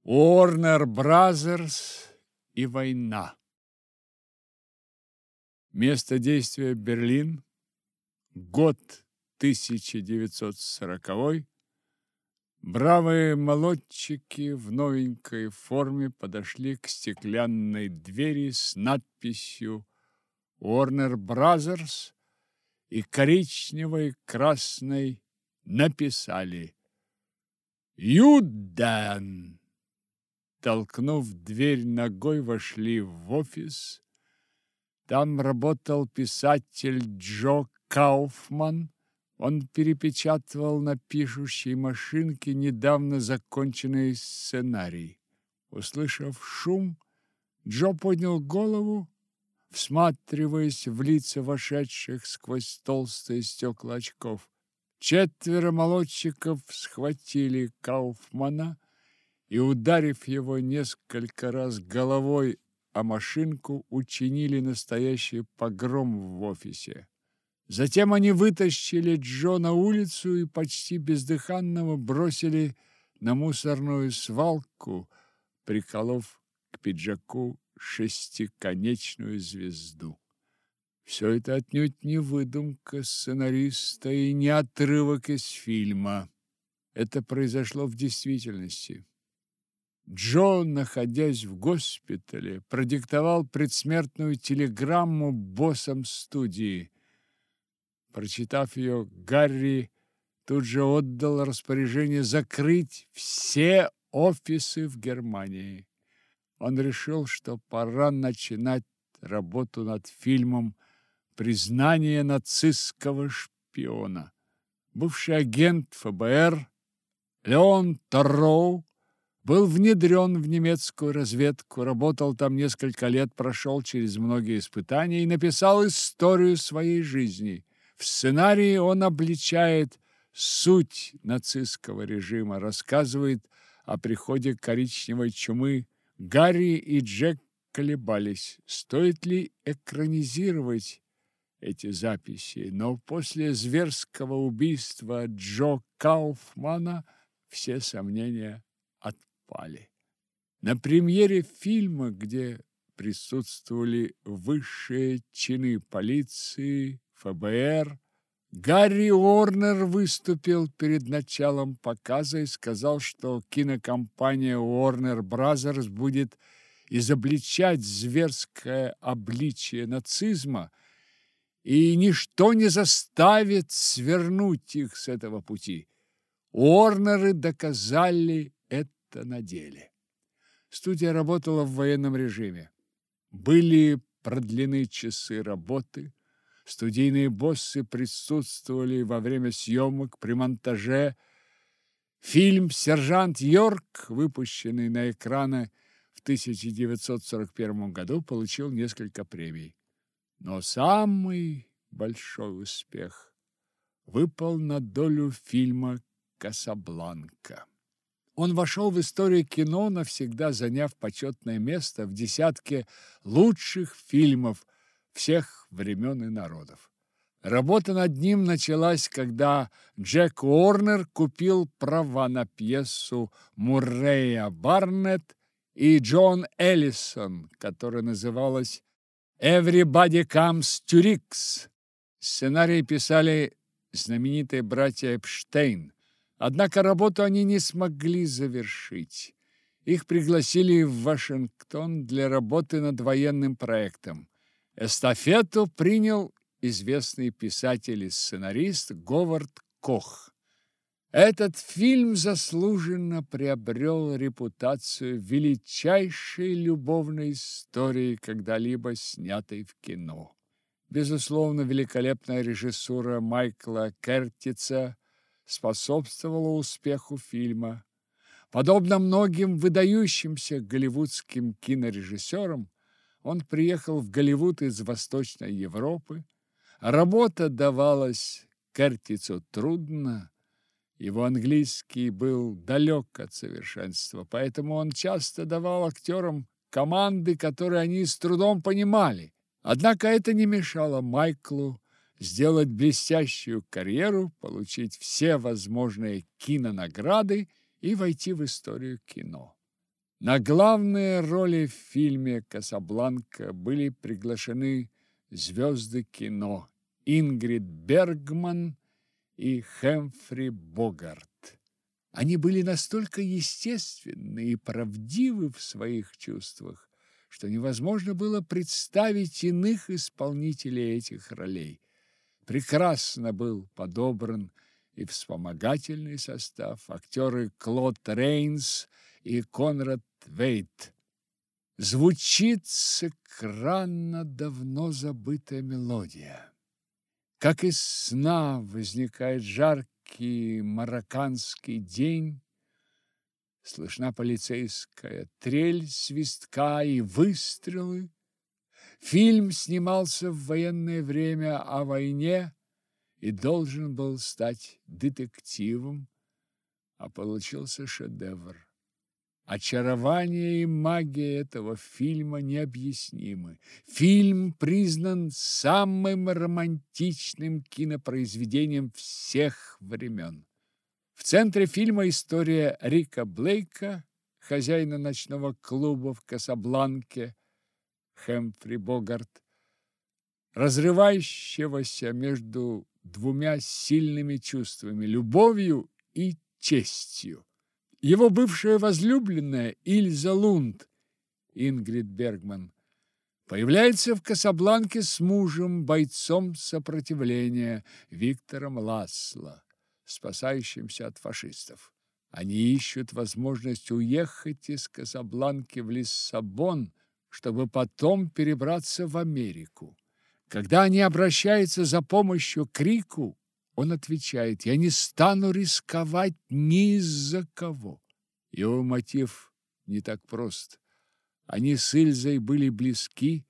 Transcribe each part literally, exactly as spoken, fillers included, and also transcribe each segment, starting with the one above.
Уорнер Бразерс и война. Место действия: Берлин. Год тысяча девятьсот сороковой. Бравые молодчики в новенькой форме подошли к стеклянной двери с надписью «Уорнер Бразерс» и коричневой красной написали «Юден». Толкнув дверь ногой, вошли в офис. Там работал писатель Джо Кауфман. Он перепечатывал на пишущей машинке недавно законченный сценарий. Услышав шум, Джо поднял голову, всматриваясь в лица вошедших сквозь толстые стекла очков. Четверо молодчиков схватили Кауфмана и, ударив его несколько раз головой о машинку, учинили настоящий погром в офисе. Затем они вытащили Джо на улицу и почти бездыханного бросили на мусорную свалку, приколов к пиджаку шестиконечную звезду. Все это отнюдь не выдумка сценариста и не отрывок из фильма. Это произошло в действительности. Джо, находясь в госпитале, продиктовал предсмертную телеграмму боссам студии. Прочитав ее, Гарри тут же отдал распоряжение закрыть все офисы в Германии. Он решил, что пора начинать работу над фильмом «Признание нацистского шпиона». Бывший агент эф бэ эр Леон Торроу был внедрен в немецкую разведку, работал там несколько лет, прошел через многие испытания и написал историю своей жизни. В сценарии он обличает суть нацистского режима, рассказывает о приходе коричневой чумы. Гарри и Джек колебались, стоит ли экранизировать эти записи, но после зверского убийства Джо Кауфмана все сомнения отпали. На премьере фильма, где присутствовали высшие чины полиции, эф бэ эр, Гарри Уорнер выступил перед началом показа и сказал, что кинокомпания Warner Brothers будет изобличать зверское обличие нацизма, и ничто не заставит свернуть их с этого пути. Уорнеры доказали это на деле. Студия работала в военном режиме. Были продлены часы работы. Студийные боссы присутствовали во время съемок, при монтаже. Фильм «Сержант Йорк», выпущенный на экраны в тысяча девятьсот сорок первом году, получил несколько премий. Но самый большой успех выпал на долю фильма «Касабланка». Он вошел в историю кино, навсегда заняв почетное место в десятке лучших фильмов всех времен и народов. Работа над ним началась, когда Джек Уорнер купил права на пьесу Муррея Барнетт и Джон Эллисон, которая называлась «Everybody Comes to Rix». Сценарий писали знаменитые братья Эпштейн. Однако работу они не смогли завершить. Их пригласили в Вашингтон для работы над военным проектом. Эстафету принял известный писатель и сценарист Говард Кох. Этот фильм заслуженно приобрел репутацию величайшей любовной истории, когда-либо снятой в кино. Безусловно, великолепная режиссура Майкла Кертиса способствовала успеху фильма. Подобно многим выдающимся голливудским кинорежиссерам, он приехал в Голливуд из Восточной Европы. Работа давалась Кертису трудно. Его английский был далек от совершенства, поэтому он часто давал актерам команды, которые они с трудом понимали. Однако это не мешало Майклу сделать блестящую карьеру, получить все возможные кинонаграды и войти в историю кино. На главные роли в фильме «Касабланка» были приглашены звезды кино Ингрид Бергман и Хэмфри Богарт. Они были настолько естественны и правдивы в своих чувствах, что невозможно было представить иных исполнителей этих ролей. Прекрасно был подобран и вспомогательный состав, актеры Клод Рейнс и Конрад Вейт. Звучит с экрана давно забытая мелодия. Как из сна возникает жаркий марокканский день, слышна полицейская трель свистка и выстрелы. Фильм снимался в военное время о войне и должен был стать детективом, а получился шедевр. Очарование и магия этого фильма необъяснимы. Фильм признан самым романтичным кинопроизведением всех времен. В центре фильма история Рика Блейка, хозяина ночного клуба в Касабланке, Хэмфри Богарт, разрывающегося между двумя сильными чувствами – любовью и честью. Его бывшая возлюбленная Ильза Лунд, Ингрид Бергман, появляется в Касабланке с мужем, бойцом сопротивления Виктором Ласло, спасающимся от фашистов. Они ищут возможность уехать из Касабланки в Лиссабон, чтобы потом перебраться в Америку. Когда они обращаются за помощью к Рику, он отвечает: «Я не стану рисковать ни из-за кого». Его мотив не так прост. Они с Ильзой были близки,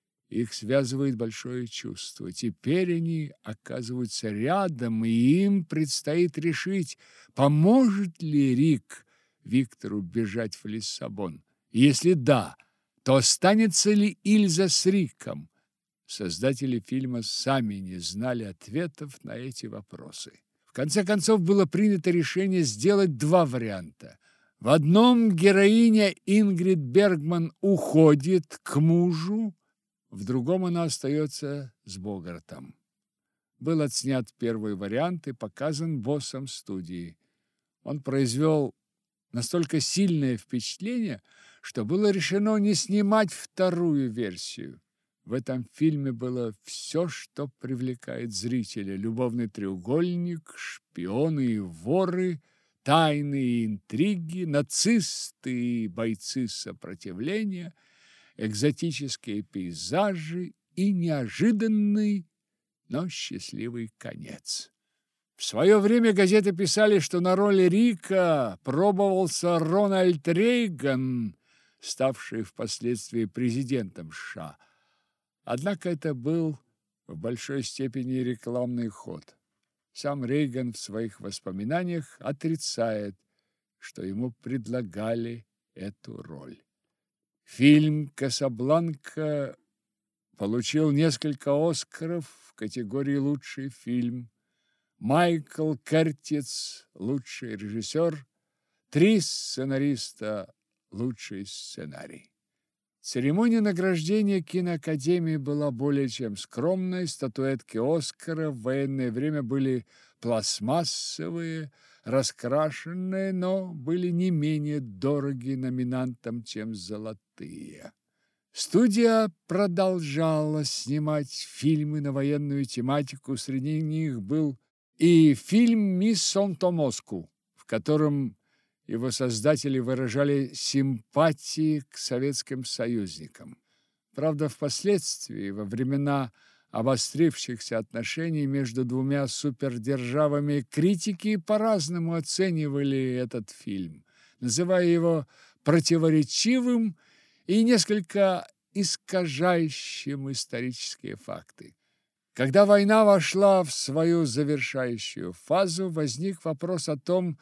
их связывает большое чувство. Теперь они оказываются рядом, и им предстоит решить, поможет ли Рик Виктору бежать в Лиссабон. Если да, то останется ли Ильза с Риком? Создатели фильма сами не знали ответов на эти вопросы. В конце концов, было принято решение сделать два варианта. В одном героиня Ингрид Бергман уходит к мужу, в другом она остается с Богартом. Был отснят первый вариант и показан боссом студии. Он произвел настолько сильное впечатление, что было решено не снимать вторую версию. В этом фильме было все, что привлекает зрителя: любовный треугольник, шпионы и воры, тайны и интриги, нацисты и бойцы сопротивления, экзотические пейзажи и неожиданный, но счастливый конец. В свое время газеты писали, что на роли Рика пробовался Рональд Рейган, ставший впоследствии президентом США. Однако это был в большой степени рекламный ход. Сам Рейган в своих воспоминаниях отрицает, что ему предлагали эту роль. Фильм «Касабланка» получил несколько Оскаров в категории «Лучший фильм». Майкл Кертис – лучший режиссер, три сценариста – лучший сценарий. Церемония награждения киноакадемии была более чем скромной. Статуэтки Оскара в военное время были пластмассовые, раскрашенные, но были не менее дороги номинантам, чем золотые. Студия продолжала снимать фильмы на военную тематику. Среди них был и фильм «Мисс Санто-Москва», в котором его создатели выражали симпатии к советским союзникам. Правда, впоследствии, во времена обострившихся отношений между двумя супердержавами, критики по-разному оценивали этот фильм, называя его противоречивым и несколько искажающим исторические факты. Когда война вошла в свою завершающую фазу, возник вопрос о том,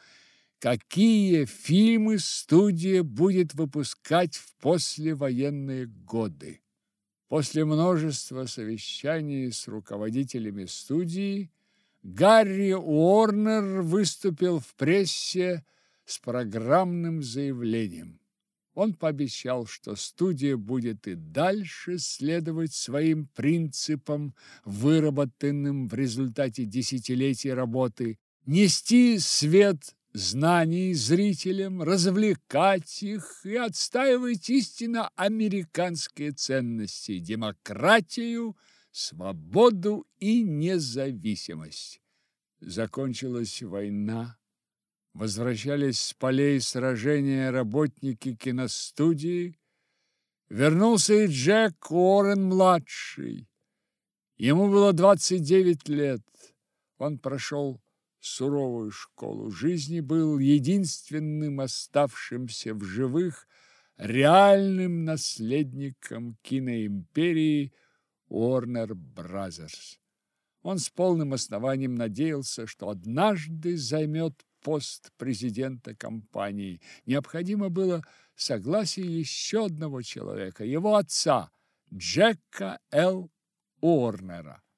какие фильмы студия будет выпускать в послевоенные годы. После множества совещаний с руководителями студии Гарри Уорнер выступил в прессе с программным заявлением. Он пообещал, что студия будет и дальше следовать своим принципам, выработанным в результате десятилетий работы, нести свет знаний зрителям, развлекать их и отстаивать истинно американские ценности – демократию, свободу и независимость. Закончилась война. Возвращались с полей сражения работники киностудии. Вернулся и Джек Уоррен-младший. Ему было двадцать девять лет. Он прошел суровую школу жизни, был единственным оставшимся в живых реальным наследником киноимперии Warner Brothers. Он с полным основанием надеялся, что однажды займет пост президента компании. Необходимо было согласие еще одного человека, его отца, Джека Л. Уорнера.